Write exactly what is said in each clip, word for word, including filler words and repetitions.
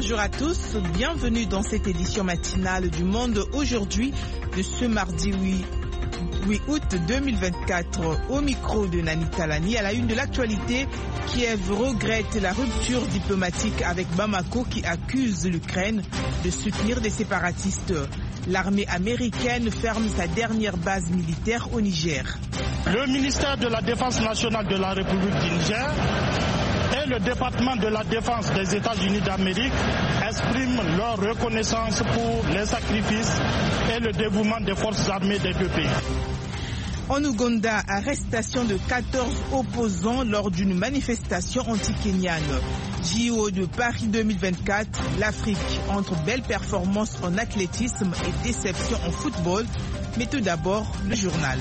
Bonjour à tous, bienvenue dans cette édition matinale du Monde aujourd'hui de ce mardi huit août deux mille vingt-quatre. Au micro de Nani Talani, à la une de l'actualité, Kiev regrette la rupture diplomatique avec Bamako qui accuse l'Ukraine de soutenir des séparatistes. L'armée américaine ferme sa dernière base militaire au Niger. Le ministère de la Défense nationale de la République du Niger et le département de la Défense des États-Unis d'Amérique expriment leur reconnaissance pour les sacrifices et le dévouement des forces armées des deux pays. En Ouganda, arrestation de quatorze opposants lors d'une manifestation anti-kenyane. J O de Paris deux mille vingt-quatre, l'Afrique entre belles performances en athlétisme et déception en football. Mais tout d'abord, le journal.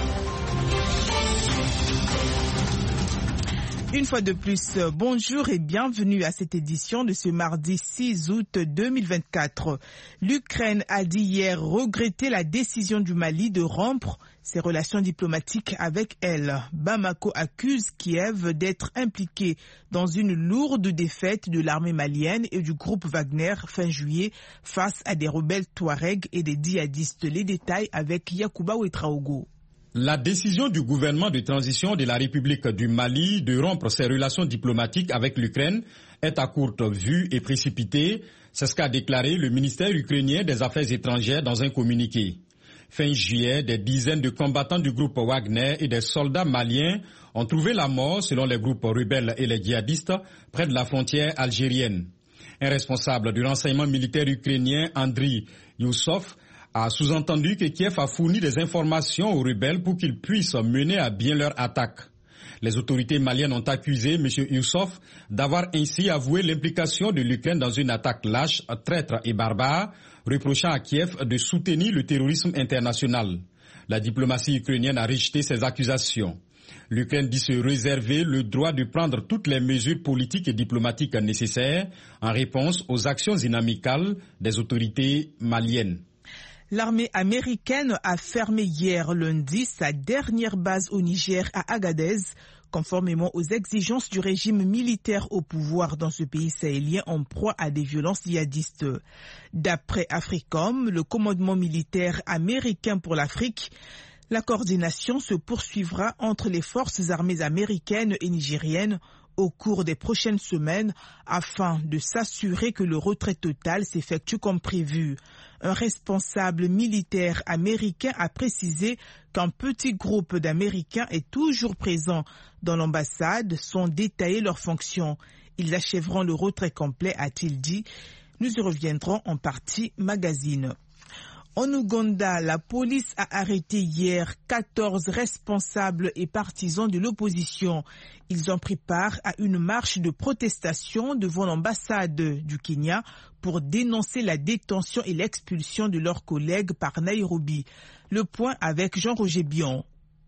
Une fois de plus, bonjour et bienvenue à cette édition de ce mardi six août deux mille vingt-quatre. L'Ukraine a dit hier regretter la décision du Mali de rompre ses relations diplomatiques avec elle. Bamako accuse Kiev d'être impliqué dans une lourde défaite de l'armée malienne et du groupe Wagner fin juillet face à des rebelles Touaregs et des djihadistes. Les détails avec Yacouba Ouetraogo. La décision du gouvernement de transition de la République du Mali de rompre ses relations diplomatiques avec l'Ukraine est à courte vue et précipitée. C'est ce qu'a déclaré le ministère ukrainien des Affaires étrangères dans un communiqué. Fin juillet, des dizaines de combattants du groupe Wagner et des soldats maliens ont trouvé la mort, selon les groupes rebelles et les djihadistes, près de la frontière algérienne. Un responsable du renseignement militaire ukrainien, Andriy Youssof, a sous-entendu que Kiev a fourni des informations aux rebelles pour qu'ils puissent mener à bien leur attaque. Les autorités maliennes ont accusé M. Youssof d'avoir ainsi avoué l'implication de l'Ukraine dans une attaque lâche, traître et barbare, reprochant à Kiev de soutenir le terrorisme international. La diplomatie ukrainienne a rejeté ces accusations. L'Ukraine dit se réserver le droit de prendre toutes les mesures politiques et diplomatiques nécessaires en réponse aux actions inamicales des autorités maliennes. L'armée américaine a fermé hier lundi sa dernière base au Niger à Agadez, conformément aux exigences du régime militaire au pouvoir dans ce pays sahélien en proie à des violences djihadistes. D'après Africom, le commandement militaire américain pour l'Afrique, la coordination se poursuivra entre les forces armées américaines et nigériennes au cours des prochaines semaines afin de s'assurer que le retrait total s'effectue comme prévu. Un responsable militaire américain a précisé qu'un petit groupe d'Américains est toujours présent dans l'ambassade sans détailler leurs fonctions. Ils achèveront le retrait complet, a-t-il dit. Nous y reviendrons en partie magazine. En Ouganda, la police a arrêté hier quatorze responsables et partisans de l'opposition. Ils ont pris part à une marche de protestation devant l'ambassade du Kenya pour dénoncer la détention et l'expulsion de leurs collègues par Nairobi. Le point avec Jean-Roger Bion.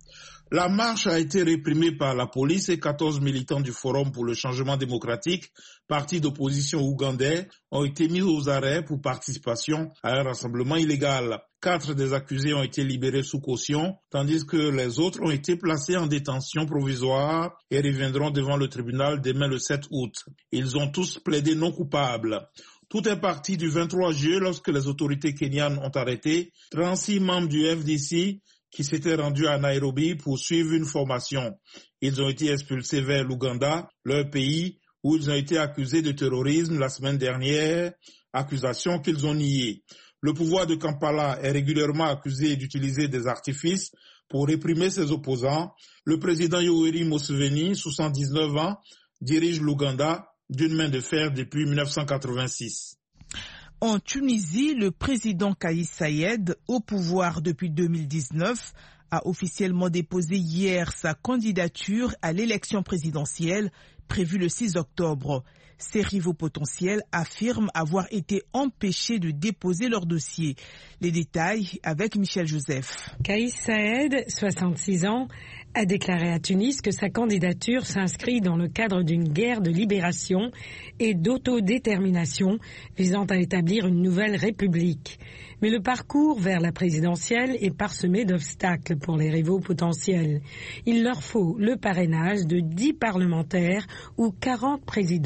La marche a été réprimée par la police et quatorze militants du Forum pour le changement démocratique, parti d'opposition ougandais, ont été mis aux arrêts pour participation à un rassemblement illégal. Quatre des accusés ont été libérés sous caution, tandis que les autres ont été placés en détention provisoire et reviendront devant le tribunal demain le sept août. Ils ont tous plaidé non coupables. Tout est parti du vingt-trois juillet lorsque les autorités kenyanes ont arrêté trente-six membres du F D C qui s'étaient rendus à Nairobi pour suivre une formation. Ils ont été expulsés vers l'Ouganda, leur pays, où ils ont été accusés de terrorisme la semaine dernière, accusation qu'ils ont niée. Le pouvoir de Kampala est régulièrement accusé d'utiliser des artifices pour réprimer ses opposants. Le président Yoweri Museveni, soixante-dix-neuf ans, dirige l'Ouganda d'une main de fer depuis mille neuf cent quatre-vingt-six. En Tunisie, le président Kais Saied, au pouvoir depuis deux mille dix-neuf, a officiellement déposé hier sa candidature à l'élection présidentielle prévue le six octobre. Ses rivaux potentiels affirment avoir été empêchés de déposer leur dossier. Les détails avec Michel Joseph. Kais Saied, soixante-six ans, a déclaré à Tunis que sa candidature s'inscrit dans le cadre d'une guerre de libération et d'autodétermination visant à établir une nouvelle république. Mais le parcours vers la présidentielle est parsemé d'obstacles pour les rivaux potentiels. Il leur faut le parrainage de dix parlementaires ou quarante présidents de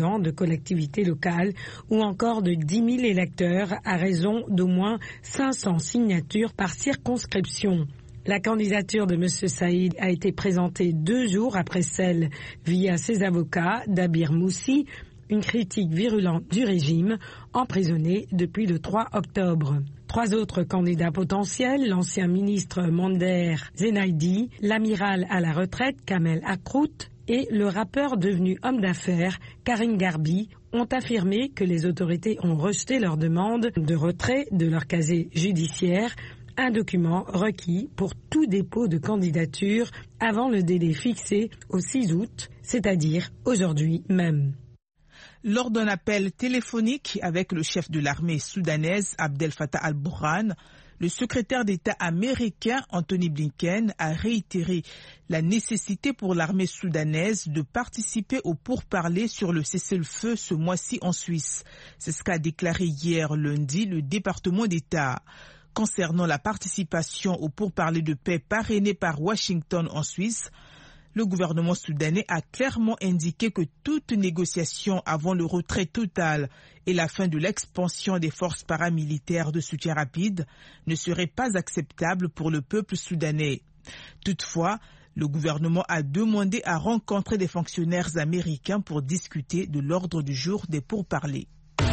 collectivités locales ou encore de dix mille électeurs à raison d'au moins cinq cents signatures par circonscription. La candidature de M. Saïd a été présentée deux jours après celle, via ses avocats, d'Abir Moussi, une critique virulente du régime, emprisonné depuis le trois octobre. Trois autres candidats potentiels, l'ancien ministre Monder Zenaidi, l'amiral à la retraite Kamel Akrout et le rappeur devenu homme d'affaires Karim Garbi, ont affirmé que les autorités ont rejeté leur demande de retrait de leur casier judiciaire, un document requis pour tout dépôt de candidature avant le délai fixé au six août, c'est-à-dire aujourd'hui même. Lors d'un appel téléphonique avec le chef de l'armée soudanaise Abdel Fattah al-Burhan, le secrétaire d'État américain Anthony Blinken a réitéré la nécessité pour l'armée soudanaise de participer aux pourparlers sur le cessez-le-feu ce mois-ci en Suisse. C'est ce qu'a déclaré hier lundi le département d'État. Concernant la participation aux pourparlers de paix parrainés par Washington en Suisse, le gouvernement soudanais a clairement indiqué que toute négociation avant le retrait total et la fin de l'expansion des forces paramilitaires de soutien rapide ne serait pas acceptable pour le peuple soudanais. Toutefois, le gouvernement a demandé à rencontrer des fonctionnaires américains pour discuter de l'ordre du jour des pourparlers.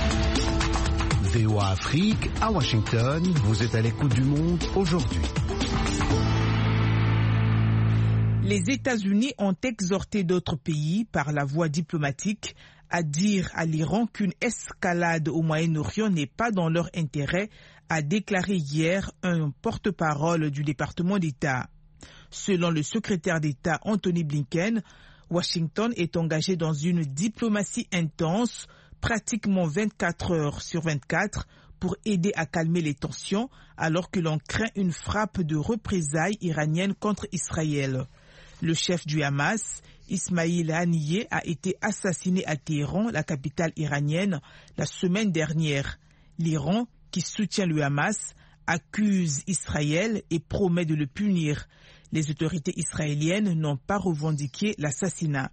V O A Afrique, à Washington, vous êtes à l'écoute du monde aujourd'hui. Les États-Unis ont exhorté d'autres pays par la voie diplomatique à dire à l'Iran qu'une escalade au Moyen-Orient n'est pas dans leur intérêt, a déclaré hier un porte-parole du département d'État. Selon le secrétaire d'État Anthony Blinken, Washington est engagé dans une diplomatie intense, pratiquement vingt-quatre heures sur vingt-quatre, pour aider à calmer les tensions, alors que l'on craint une frappe de représailles iranienne contre Israël. Le chef du Hamas, Ismail Haniyeh, a été assassiné à Téhéran, la capitale iranienne, la semaine dernière. L'Iran, qui soutient le Hamas, accuse Israël et promet de le punir. Les autorités israéliennes n'ont pas revendiqué l'assassinat.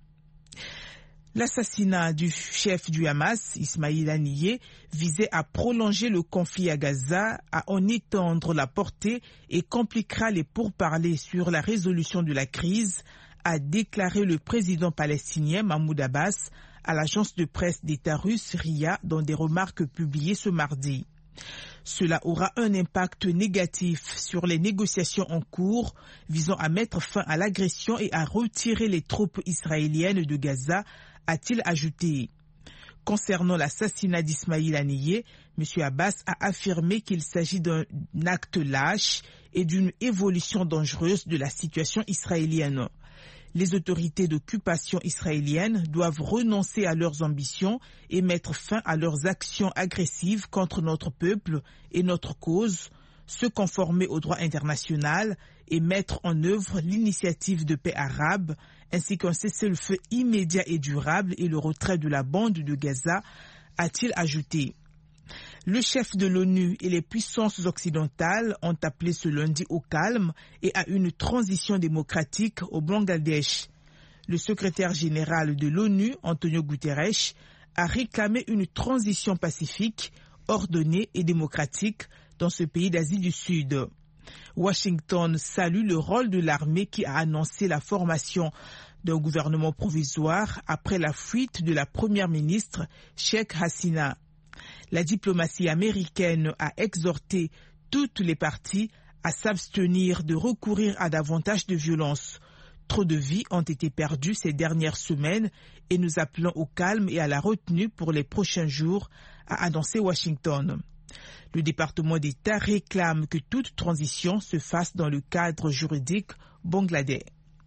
L'assassinat du chef du Hamas, Ismail Haniyeh, visait à prolonger le conflit à Gaza, à en étendre la portée et compliquera les pourparlers sur la résolution de la crise, a déclaré le président palestinien Mahmoud Abbas à l'agence de presse d'État russe R I A dans des remarques publiées ce mardi. Cela aura un impact négatif sur les négociations en cours visant à mettre fin à l'agression et à retirer les troupes israéliennes de Gaza, a-t-il ajouté. Concernant l'assassinat d'Ismail Haniyeh, M. Abbas a affirmé qu'il s'agit d'un acte lâche et d'une évolution dangereuse de la situation israélienne. Les autorités d'occupation israéliennes doivent renoncer à leurs ambitions et mettre fin à leurs actions agressives contre notre peuple et notre cause, se conformer au droit international et mettre en œuvre l'initiative de paix arabe, ainsi qu'un cessez-le-feu immédiat et durable et le retrait de la bande de Gaza, a-t-il ajouté. Le chef de l'ONU et les puissances occidentales ont appelé ce lundi au calme et à une transition démocratique au Bangladesh. Le secrétaire général de l'ONU, Antonio Guterres, a réclamé une transition pacifique, ordonnée et démocratique dans ce pays d'Asie du Sud. Washington salue le rôle de l'armée qui a annoncé la formation d'un gouvernement provisoire après la fuite de la première ministre Sheikh Hasina. La diplomatie américaine a exhorté toutes les parties à s'abstenir de recourir à davantage de violence. Trop de vies ont été perdues ces dernières semaines et nous appelons au calme et à la retenue pour les prochains jours, a annoncé Washington. Le département d'État réclame que toute transition se fasse dans le cadre juridique bangladais.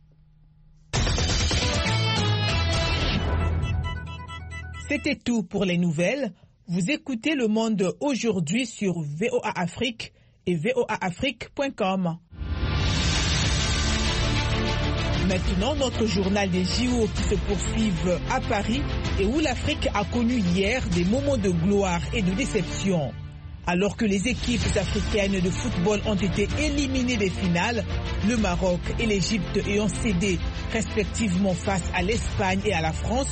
C'était tout pour les nouvelles. Vous écoutez Le Monde aujourd'hui sur V O A Afrique et v o a afrique point com. Maintenant, notre journal des J O qui se poursuivent à Paris et où l'Afrique a connu hier des moments de gloire et de déception. Alors que les équipes africaines de football ont été éliminées des finales, le Maroc et l'Égypte ayant cédé respectivement face à l'Espagne et à la France,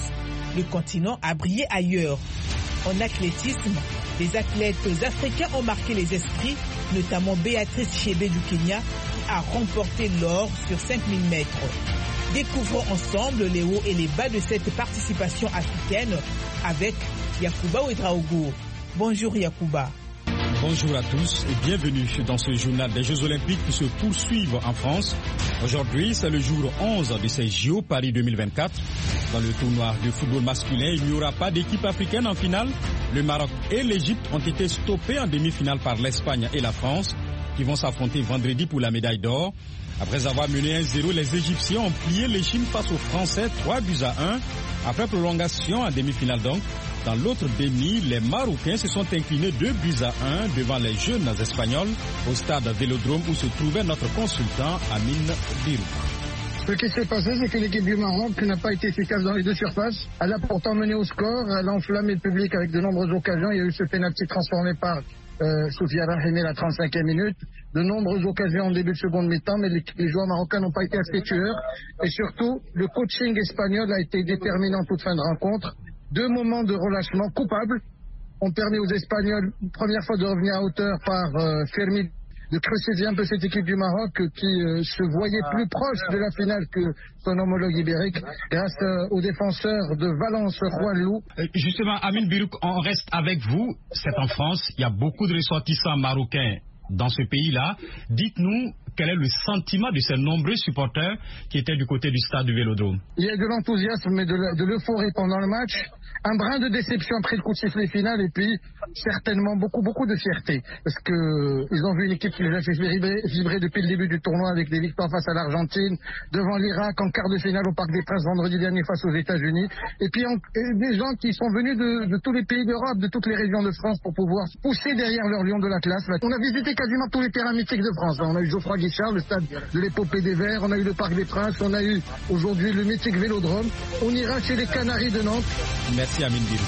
le continent a brillé ailleurs. En athlétisme, les athlètes africains ont marqué les esprits, notamment Béatrice Chebet du Kenya, qui a remporté l'or sur cinq mille mètres. Découvrons ensemble les hauts et les bas de cette participation africaine avec Yacouba Ouedraogo. Bonjour Yacouba. Bonjour à tous et bienvenue dans ce journal des Jeux Olympiques qui se poursuivent en France. Aujourd'hui, c'est le jour onze de ces J O Paris deux mille vingt-quatre. Dans le tournoi de football masculin, il n'y aura pas d'équipe africaine en finale. Le Maroc et l'Égypte ont été stoppés en demi-finale par l'Espagne et la France, qui vont s'affronter vendredi pour la médaille d'or. Après avoir mené un zéro, les Égyptiens ont plié l'échine face aux Français trois buts à un. Après prolongation en demi-finale donc. Dans l'autre demi, les Marocains se sont inclinés deux buts à un devant les jeunes Espagnols au stade Vélodrome où se trouvait notre consultant Amine Birouk. Ce qui s'est passé, c'est que l'équipe du Maroc n'a pas été efficace dans les deux surfaces. Elle a pourtant mené au score, elle a enflammé le public avec de nombreuses occasions. Il y a eu ce pénalty transformé par euh, Soufia Rahimi à la trente-cinquième minute. De nombreuses occasions en début de seconde mi-temps, mais les, les joueurs marocains n'ont pas été assez tueurs. Et surtout, le coaching espagnol a été déterminant toute fin de rencontre. Deux moments de relâchement coupables ont permis aux Espagnols, une première fois, de revenir à hauteur par euh, Fermi, de crucifier un peu cette équipe du Maroc qui euh, se voyait plus proche de la finale que son homologue ibérique grâce euh, aux défenseurs de Valence, Juan Lou. Justement, Amine Birouk, on reste avec vous. C'est en France, il y a beaucoup de ressortissants marocains dans ce pays-là. Dites-nous, quel est le sentiment de ces nombreux supporters qui étaient du côté du stade du Vélodrome? Il y a de l'enthousiasme et de l'euphorie pendant le match. Un brin de déception après le coup de sifflet final et puis certainement beaucoup beaucoup de fierté parce que ils ont vu une équipe qui les a fait vibrer, vibrer depuis le début du tournoi avec des victoires face à l'Argentine, devant l'Irak en quart de finale au Parc des Princes vendredi dernier face aux États-Unis et puis en, et des gens qui sont venus de, de tous les pays d'Europe, de toutes les régions de France pour pouvoir pousser derrière leur lion de l'Atlas. On a visité quasiment tous les terrains mythiques de France. On a eu Geoffroy Guichard, le stade de l'épopée des Verts, on a eu le Parc des Princes, on a eu aujourd'hui le mythique Vélodrome. On ira chez les Canaries de Nantes. Merci Amine Birouk.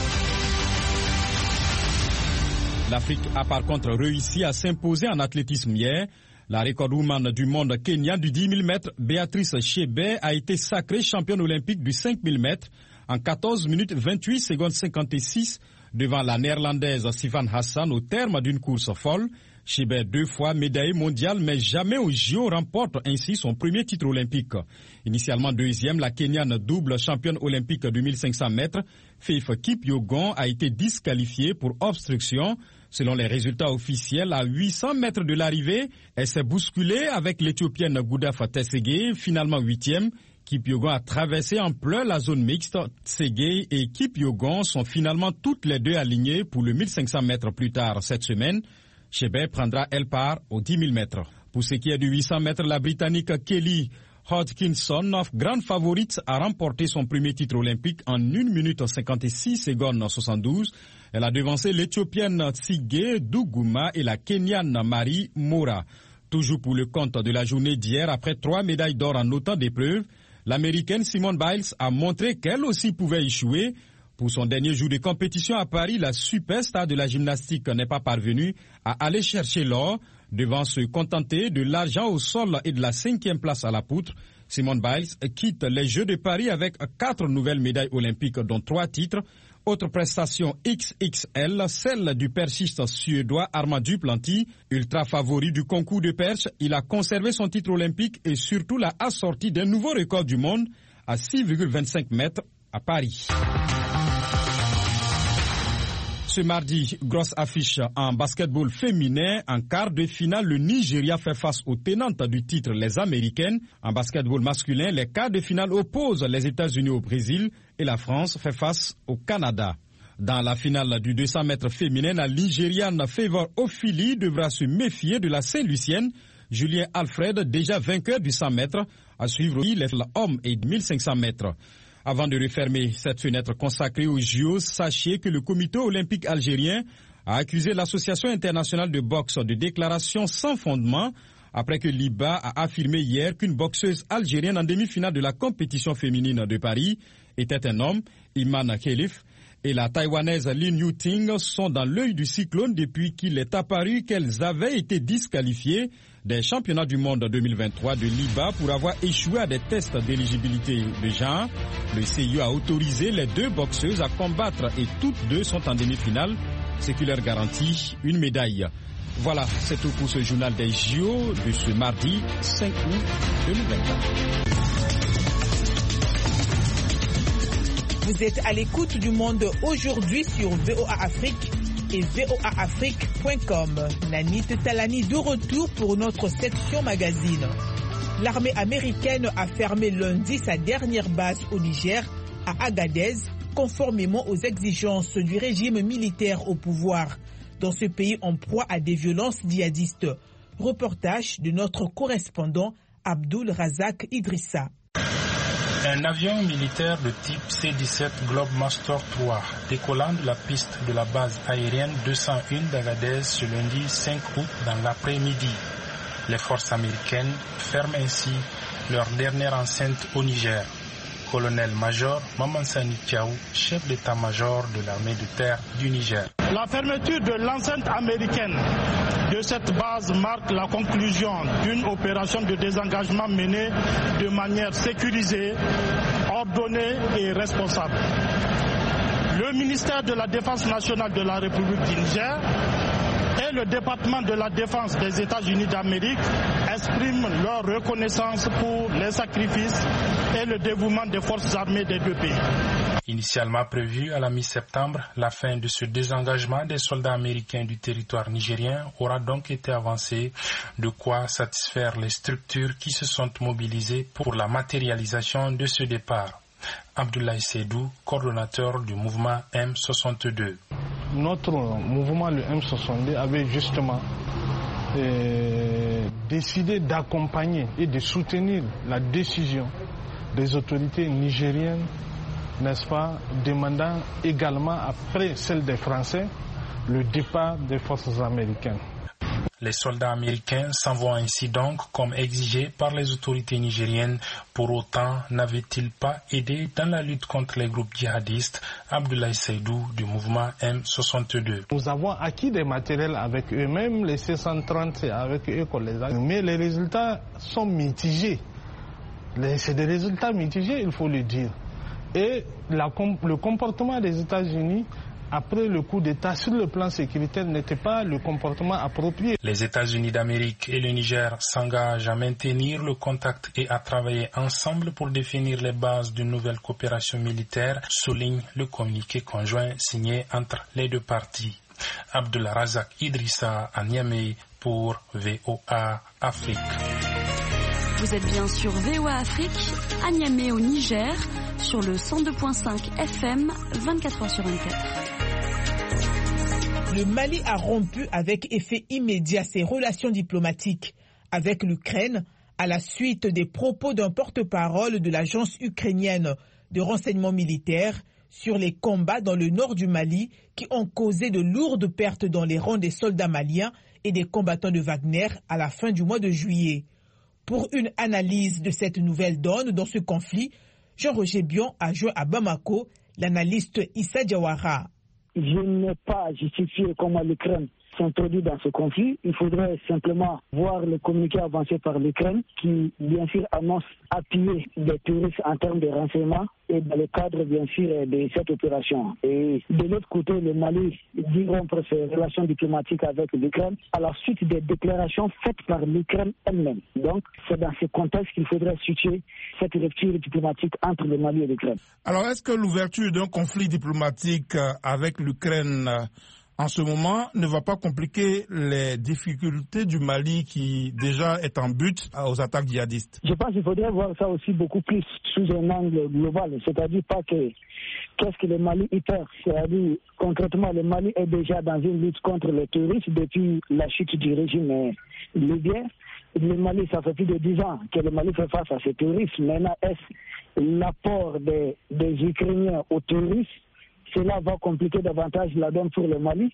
L'Afrique a par contre réussi à s'imposer en athlétisme hier. La recordwoman du monde kenyan du dix mille mètres, Béatrice Chebet, a été sacrée championne olympique du cinq mille mètres en quatorze minutes vingt-huit secondes cinquante-six devant la néerlandaise Sifan Hassan au terme d'une course folle. Chebet, deux fois médaillée mondiale, mais jamais au J O, remporte ainsi son premier titre olympique. Initialement deuxième, la Kenyane double championne olympique de mille cinq cents mètres, Faith Kipyegon, a été disqualifiée pour obstruction. Selon les résultats officiels, à huit cents mètres de l'arrivée, elle s'est bousculée avec l'Éthiopienne Goudafa Tsegay, finalement huitième. Kipyegon a traversé en pleurs la zone mixte. Tsegay et Kipyegon sont finalement toutes les deux alignées pour le mille cinq cents mètres plus tard cette semaine. Chebet prendra elle part aux dix mille mètres. Pour ce qui est du huit cents mètres, la Britannique Kelly Hodgkinson, grande favorite, a remporté son premier titre olympique en une minute cinquante-six secondes soixante-douze. Elle a devancé l'Éthiopienne Tsige Dougouma et la Kenyane Marie Mora. Toujours pour le compte de la journée d'hier, après trois médailles d'or en autant d'épreuves, l'Américaine Simone Biles a montré qu'elle aussi pouvait échouer. Pour son dernier jour de compétition à Paris, la superstar de la gymnastique n'est pas parvenue à aller chercher l'or. Devant se contenter de l'argent au sol et de la cinquième place à la poutre, Simone Biles quitte les Jeux de Paris avec quatre nouvelles médailles olympiques, dont trois titres. Autre prestation X X L, celle du perchiste suédois Armand Duplantis. Ultra favori du concours de perche, il a conservé son titre olympique et surtout l'a assorti d'un nouveau record du monde à six virgule vingt-cinq mètres à Paris. Ce mardi, grosse affiche en basketball féminin. En quart de finale, le Nigeria fait face aux tenantes du titre, les Américaines. En basketball masculin, les quarts de finale opposent les États-Unis au Brésil et la France fait face au Canada. Dans la finale du deux cents mètres féminin, la Nigériane Favor Ofili devra se méfier de la Saint-Lucienne. Julien Alfred, déjà vainqueur du cent mètres, à suivre les hommes et mille cinq cents mètres. Avant de refermer cette fenêtre consacrée aux J O, sachez que le comité olympique algérien a accusé l'Association internationale de boxe de déclaration sans fondement après que l'I B A a affirmé hier qu'une boxeuse algérienne en demi-finale de la compétition féminine de Paris était un homme, Iman Khelif, et la Taïwanaise Lin Yuting sont dans l'œil du cyclone depuis qu'il est apparu qu'elles avaient été disqualifiées des championnats du monde deux mille vingt-trois de l'I B A pour avoir échoué à des tests d'éligibilité de genre. Le C I O a autorisé les deux boxeuses à combattre et toutes deux sont en demi-finale, ce qui leur garantit une médaille. Voilà, c'est tout pour ce journal des J O de ce mardi cinq août deux mille vingt-quatre. Vous êtes à l'écoute du Monde aujourd'hui sur V O A Afrique et V O A Afrique point com. Nanit Talani de retour pour notre section magazine. L'armée américaine a fermé lundi sa dernière base au Niger, à Agadez, conformément aux exigences du régime militaire au pouvoir dans ce pays en proie à des violences djihadistes. Reportage de notre correspondant Abdul Razak Idrissa. Un avion militaire de type C dix-sept Globemaster trois décollant de la piste de la base aérienne deux cent un d'Agadez ce lundi cinq août dans l'après-midi. Les forces américaines ferment ainsi leur dernière enceinte au Niger. Colonel-major Mamansani Tiaou, chef d'état-major de l'armée de terre du Niger. La fermeture de l'enceinte américaine de cette base marque la conclusion d'une opération de désengagement menée de manière sécurisée, ordonnée et responsable. Le ministère de la Défense nationale de la République du Niger et le département de la Défense des États-Unis d'Amérique expriment leur reconnaissance pour les sacrifices et le dévouement des forces armées des deux pays. Initialement prévu à la mi-septembre, la fin de ce désengagement des soldats américains du territoire nigérien aura donc été avancée, de quoi satisfaire les structures qui se sont mobilisées pour la matérialisation de ce départ. Abdoulaye Seydou, coordonnateur du mouvement M soixante-deux. Notre mouvement, le M soixante-deux, avait justement euh, décidé d'accompagner et de soutenir la décision des autorités nigériennes, n'est-ce pas, demandant également, après celle des Français, le départ des forces américaines. Les soldats américains s'en vont ainsi donc comme exigé par les autorités nigériennes. Pour autant, n'avaient-ils pas aidé dans la lutte contre les groupes djihadistes? Abdoulaye Seydou du mouvement M soixante-deux. Nous avons acquis des matériels avec eux, même les C cent trente, c'est avec eux qu'on les a. Mais les résultats sont mitigés. C'est des résultats mitigés, il faut le dire. Et la, le comportement des États-Unis après le coup d'État sur le plan sécuritaire n'était pas le comportement approprié. Les États-Unis d'Amérique et le Niger s'engagent à maintenir le contact et à travailler ensemble pour définir les bases d'une nouvelle coopération militaire, souligne le communiqué conjoint signé entre les deux parties. Abdul Razak Idrissa à Niamey pour V O A Afrique. Vous êtes bien sur V O A Afrique, à Niamey au Niger, sur le cent deux virgule cinq F M, vingt-quatre heures sur vingt-quatre. Le Mali a rompu avec effet immédiat ses relations diplomatiques avec l'Ukraine à la suite des propos d'un porte-parole de l'agence ukrainienne de renseignement militaire sur les combats dans le nord du Mali qui ont causé de lourdes pertes dans les rangs des soldats maliens et des combattants de Wagner à la fin du mois de juillet. Pour une analyse de cette nouvelle donne dans ce conflit, Jean-Roger Bion a joint à Bamako l'analyste Issa Diawara. Je n'ai pas justifié comment l'Ukraine s'introduit dans ce conflit. Il faudrait simplement voir le communiqué avancé par l'Ukraine qui, bien sûr, annonce appuyer des terroristes en termes de renseignement et dans le cadre, bien sûr, de cette opération. Et de l'autre côté, le Mali dit rompre ses relations diplomatiques avec l'Ukraine à la suite des déclarations faites par l'Ukraine elle-même. Donc, c'est dans ce contexte qu'il faudrait situer cette rupture diplomatique entre le Mali et l'Ukraine. Alors, est-ce que l'ouverture d'un conflit diplomatique avec l'Ukraine en ce moment ne va pas compliquer les difficultés du Mali qui déjà est en but aux attaques djihadistes? Je pense qu'il faudrait voir ça aussi beaucoup plus sous un angle global, c'est-à-dire pas que qu'est-ce que le Mali y perd, c'est-à-dire concrètement le Mali est déjà dans une lutte contre le terrorisme depuis la chute du régime libyen. Le Mali, ça fait plus de dix ans que le Mali fait face à ce terrorisme. Maintenant, est-ce l'apport des, des Ukrainiens au terrorisme? Cela va compliquer davantage la donne pour le Mali.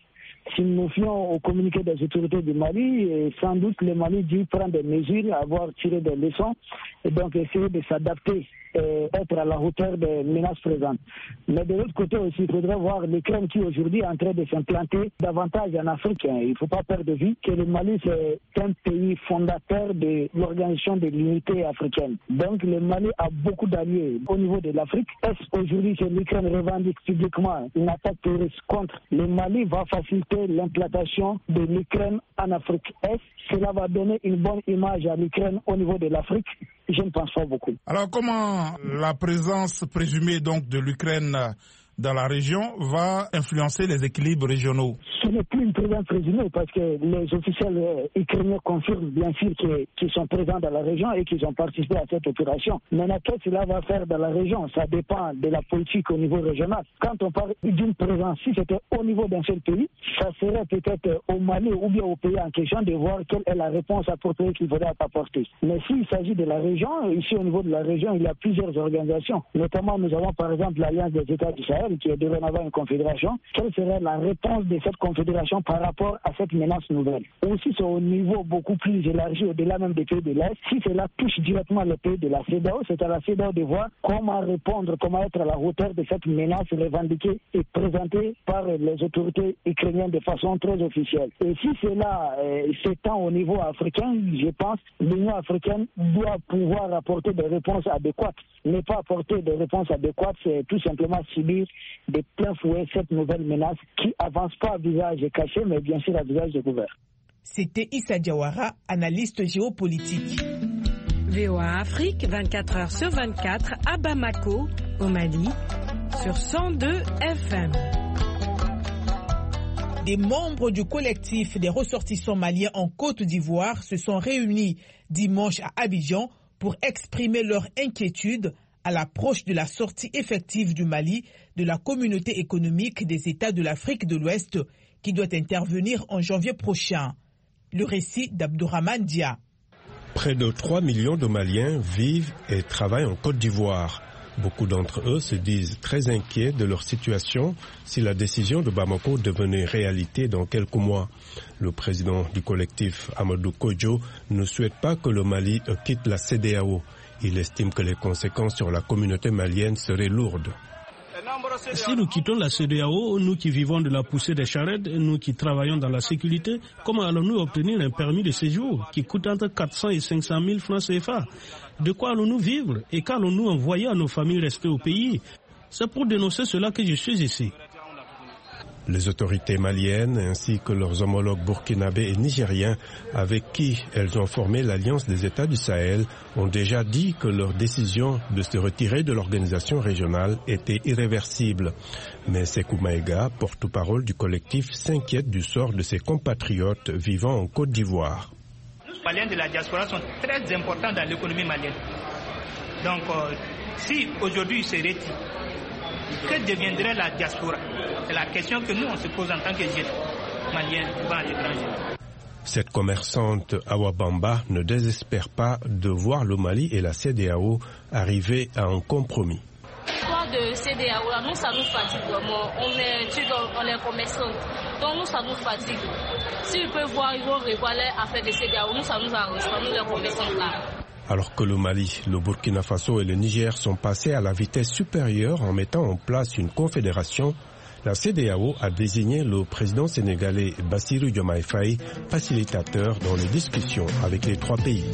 Si nous nous fions au communiqué des autorités du Mali, et sans doute le Mali dû prendre des mesures, avoir tiré des leçons et donc essayer de s'adapter et être à la hauteur des menaces présentes. Mais de l'autre côté aussi, il faudrait voir l'Ukraine qui aujourd'hui est en train de s'implanter davantage en Afrique. Il ne faut pas perdre de vue que le Mali c'est un pays fondateur de l'organisation de l'unité africaine. Donc le Mali a beaucoup d'alliés au niveau de l'Afrique. Est-ce aujourd'hui que l'Ukraine revendique publiquement une attaque terroriste contre le Mali va faciliter l'implantation de l'Ukraine en Afrique? Est-ce que cela va donner une bonne image à l'Ukraine au niveau de l'Afrique? Je ne pense pas beaucoup. Alors comment la présence présumée donc de l'Ukraine dans la région va influencer les équilibres régionaux? Ce n'est plus une présence présumée parce que les officiels ukrainiens confirment bien sûr qu'ils sont présents dans la région et qu'ils ont participé à cette opération. Maintenant, qu'est-ce que cela va faire dans la région? Ça dépend de la politique au niveau régional. Quand on parle d'une présence, si c'était au niveau d'un seul pays, ça serait peut-être au Mali ou bien au pays en question de voir quelle est la réponse appropriée qu'il faudrait apporter. Mais s'il s'agit de la région, ici au niveau de la région, il y a plusieurs organisations. Notamment, nous avons par exemple l'Alliance des États du Sahel qui est dorénavant une confédération. Quelle serait la réponse de cette confédération par rapport à cette menace nouvelle? Aussi, c'est au niveau beaucoup plus élargi, au-delà même des pays de l'Est. Si cela touche directement les pays de la CEDEAO, c'est à la CEDEAO de voir comment répondre, comment être à la hauteur de cette menace revendiquée et présentée par les autorités ukrainiennes de façon très officielle. Et si cela euh, s'étend au niveau africain, je pense que l'Union africaine doit pouvoir apporter des réponses adéquates. Ne pas apporter des réponses adéquates, c'est tout simplement subir de plein fouet cette nouvelle menace qui avance pas à visage caché, mais bien sûr à visage découvert. C'était Issa Diawara, analyste géopolitique. V O A Afrique, vingt-quatre heures sur vingt-quatre, à Bamako, au Mali, sur cent deux F M. Des membres du collectif des ressortissants maliens en Côte d'Ivoire se sont réunis dimanche à Abidjan pour exprimer leur inquiétude à l'approche de la sortie effective du Mali de la communauté économique des États de l'Afrique de l'Ouest qui doit intervenir en janvier prochain. Le récit d'Abdourahmane Dia. Près de trois millions de Maliens vivent et travaillent en Côte d'Ivoire. Beaucoup d'entre eux se disent très inquiets de leur situation si la décision de Bamako devenait réalité dans quelques mois. Le président du collectif, Amadou Kodjo, ne souhaite pas que le Mali quitte la CEDEAO. Il estime que les conséquences sur la communauté malienne seraient lourdes. Si nous quittons la CEDEAO, nous qui vivons de la poussée des charrettes, nous qui travaillons dans la sécurité, comment allons-nous obtenir un permis de séjour qui coûte entre quatre cents et cinq cent mille francs C F A? De quoi allons-nous vivre et qu'allons-nous envoyer à nos familles restées au pays? C'est pour dénoncer cela que je suis ici. Les autorités maliennes ainsi que leurs homologues burkinabés et nigériens avec qui elles ont formé l'Alliance des États du Sahel ont déjà dit que leur décision de se retirer de l'organisation régionale était irréversible. Mais Sekou Maïga, porte-parole du collectif, s'inquiète du sort de ses compatriotes vivant en Côte d'Ivoire. Les Maliens de la diaspora sont très importants dans l'économie malienne. Donc euh, si aujourd'hui ils se retirent, que deviendrait la diaspora? C'est la question que nous on se pose en tant que jeunes maliens vivant à l'étranger. Cette commerçante Awa Bamba ne désespère pas de voir le Mali et la CEDEAO arriver à un compromis. L'histoire de CEDEAO, là, nous ça nous fatigue vraiment. On est, tu vois, on est commerçants, donc nous ça nous fatigue. S'ils peuvent voir, ils vont revoir les affaires de CEDEAO, nous ça nous arrange, nous les commerçants là. Alors que le Mali, le Burkina Faso et le Niger sont passés à la vitesse supérieure en mettant en place une confédération, la CEDEAO a désigné le président sénégalais Bassirou Diomaye Faye facilitateur dans les discussions avec les trois pays.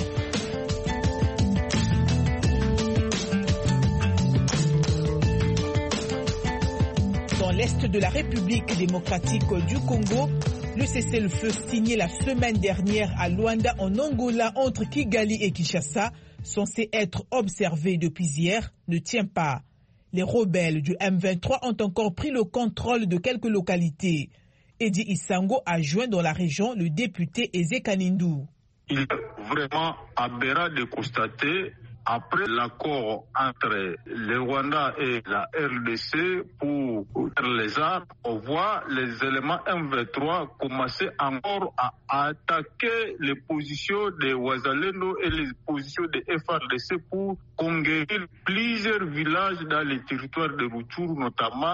Dans l'est de la République démocratique du Congo, le cessez-le-feu signé la semaine dernière à Luanda en Angola entre Kigali et Kinshasa, censé être observé depuis hier, ne tient pas. Les rebelles du M vingt-trois ont encore pris le contrôle de quelques localités. Eddie Isango a joint dans la région le député Eze Kanindou. Il est vraiment aberrant de constater, après l'accord entre le Rwanda et la R D C pour les armes, on voit les éléments M vingt-trois commencer encore à attaquer les positions de Ouazalendo et les positions de F R D C pour conquérir plusieurs villages dans les territoires de Rutshuru, notamment à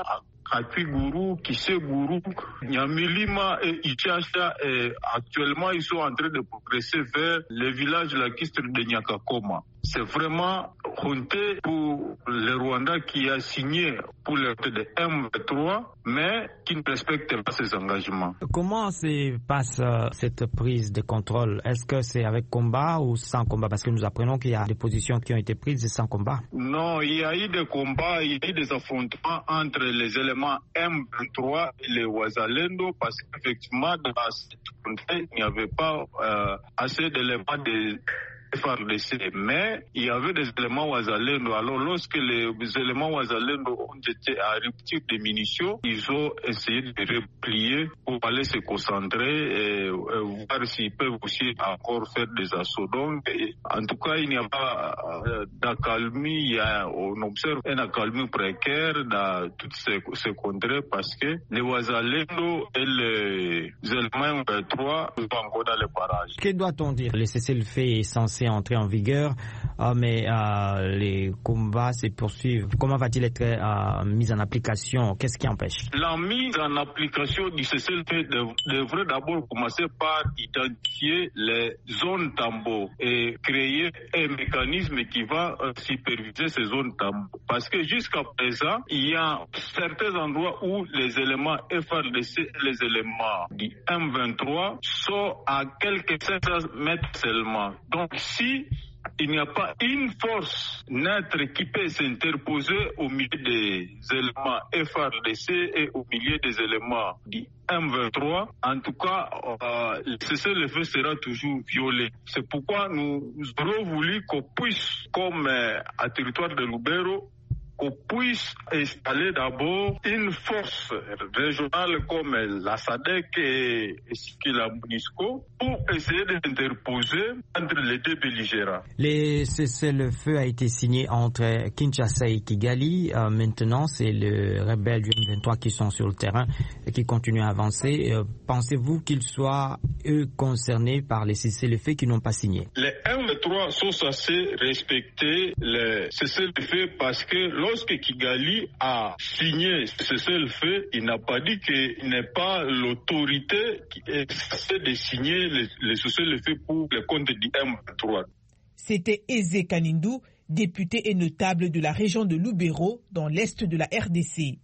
Kakui-Gourou, Kissé-Gourou, Nyamilima et Ichacha, et actuellement ils sont en train de progresser vers le village lacustre de Nyakakoma. C'est vraiment honteux pour le Rwanda qui a signé pour le de M vingt-trois, mais qui ne respecte pas ses engagements. Comment se passe euh, cette prise de contrôle? Est-ce que c'est avec combat ou sans combat? Parce que nous apprenons qu'il y a des positions qui ont été prises sans combat. Non, il y a eu des combats, il y a eu des affrontements entre les éléments M vingt-trois et les Wazalendo, parce qu'effectivement, dans cette frontière, il n'y avait pas euh, assez d'éléments de F A R D C, mais il y avait des éléments Wazalendo. Alors lorsque les éléments Wazalendo ont été à rupture des munitions, ils ont essayé de replier pour aller se concentrer et, et voir s'ils peuvent aussi encore faire des assauts. Donc, et, en tout cas, il n'y a pas euh, d'accalmie, il y a, on observe un accalmie précaire dans toutes ces, ces contrées parce que les Wazalendo et les éléments vingt-trois sont encore dans les parages. Que doit-on dire? Le cessez-le-feu est censé entrer en vigueur, euh, mais euh, les combats se poursuivent. Comment va-t-il être euh, mis en application? Qu'est-ce qui empêche? La mise en application du cessez-le-feu devrait d'abord commencer par identifier les zones tambours et créer un mécanisme qui va euh, superviser ces zones tambours. Parce que jusqu'à présent, il y a certains endroits où les éléments F A R D C et les éléments du M vingt-trois sont à quelques cinq cents mètres seulement. Donc, si il n'y a pas une force neutre qui peut s'interposer au milieu des éléments F A R D C et au milieu des éléments du M vingt-trois, en tout cas, euh, le cessez-le-feu sera toujours violé. C'est pourquoi nous aurons voulu qu'on puisse, comme euh, à territoire de Lubero, qu'on puisse installer d'abord une force régionale comme la S A D C et, et la MONUSCO pour essayer d'interposer entre les deux belligérants. Le cessez-le-feu a été signé entre Kinshasa et Kigali. Euh, maintenant, c'est les rebelles du M vingt-trois qui sont sur le terrain et qui continuent à avancer. Euh, pensez-vous qu'ils soient, eux, concernés par les cessez-le-feu qui n'ont pas signé? Les M vingt-trois sont censés respecter le cessez-le-feu parce que lorsque Kigali a signé ce cessez-le-feu, il n'a pas dit qu'il n'est pas l'autorité qui est censée de signer le, le cessez-le-feu pour le compte du M vingt-trois. C'était Eze Kanindou, député et notable de la région de Lubero, dans l'est de la R D C.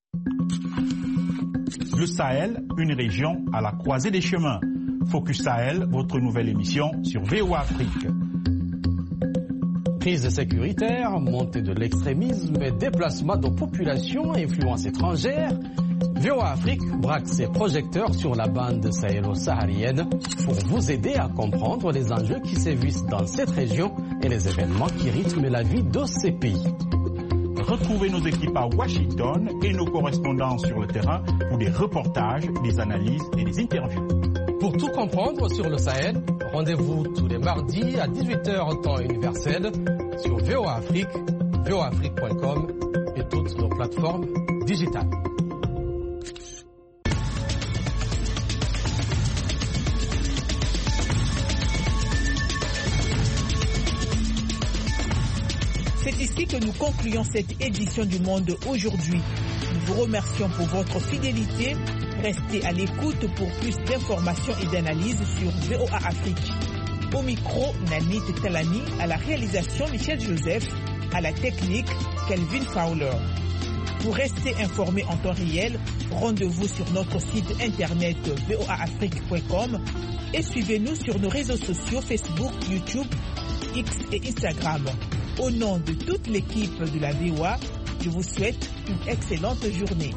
Le Sahel, une région à la croisée des chemins. Focus Sahel, votre nouvelle émission sur V O A Afrique. Crise sécuritaire, montée de l'extrémisme, déplacement de populations, influence étrangère. V O A Afrique braque ses projecteurs sur la bande sahélo-saharienne pour vous aider à comprendre les enjeux qui sévissent dans cette région et les événements qui rythment la vie de ces pays. Retrouvez nos équipes à Washington et nos correspondants sur le terrain pour des reportages, des analyses et des interviews. Pour tout comprendre sur le Sahel, rendez-vous tous les mardis à dix-huit heures temps universel sur V O A Afrique, V O A Afrique point com et toutes nos plateformes digitales. C'est ici que nous concluons cette édition du Monde aujourd'hui. Nous vous remercions pour votre fidélité. Restez à l'écoute pour plus d'informations et d'analyses sur V O A Afrique. Au micro, Nanit Talani, à la réalisation Michel Joseph, à la technique Kelvin Fowler. Pour rester informé en temps réel, rendez-vous sur notre site internet V O A Afrique point com et suivez-nous sur nos réseaux sociaux Facebook, YouTube, X et Instagram. Au nom de toute l'équipe de la V O A, je vous souhaite une excellente journée.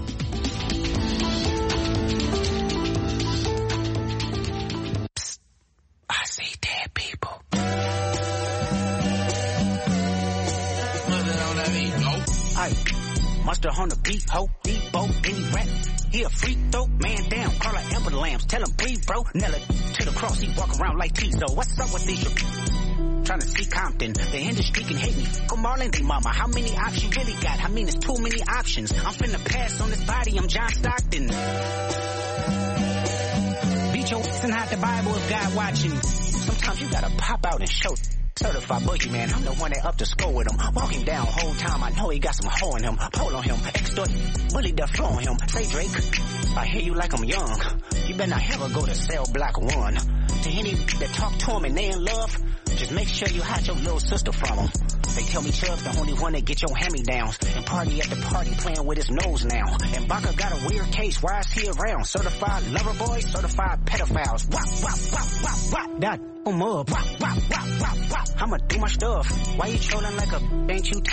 Mustard on the beat, ho, Debo, any rap. He a freak though, man down, call her Amber Lambs, tell him breathe, bro. Nella to the cross, he walk around like Tizo. What's up with these? Trying to see Compton, the industry can hate me. Fuck Marlon D. Mama, how many options you really got? I mean, it's too many options. I'm finna pass on this body, I'm John Stockton. Beat your ass and hide the Bible if God watching. Sometimes you gotta pop out and show. Certified boogeyman, I'm the one that up to score with him. Walk him down whole time, I know he got some hoe in him. Pole on him, extort, bully the flow on him. Say Drake, I hear you like I'm young. You better not ever go to cell block one. To any that talk to him and they in love, just make sure you hide your little sister from him. They tell me Chubb's the only one that get your hand-me-downs. And party at the party playing with his nose now. And Baca got a weird case, why is he around? Certified lover boys, certified pedophiles. Wop, wop, wop, wop, wop. That, um, up. Wop, wop, wop, wop, wop. I'ma do my stuff. Why you trolling like a, ain't you tired?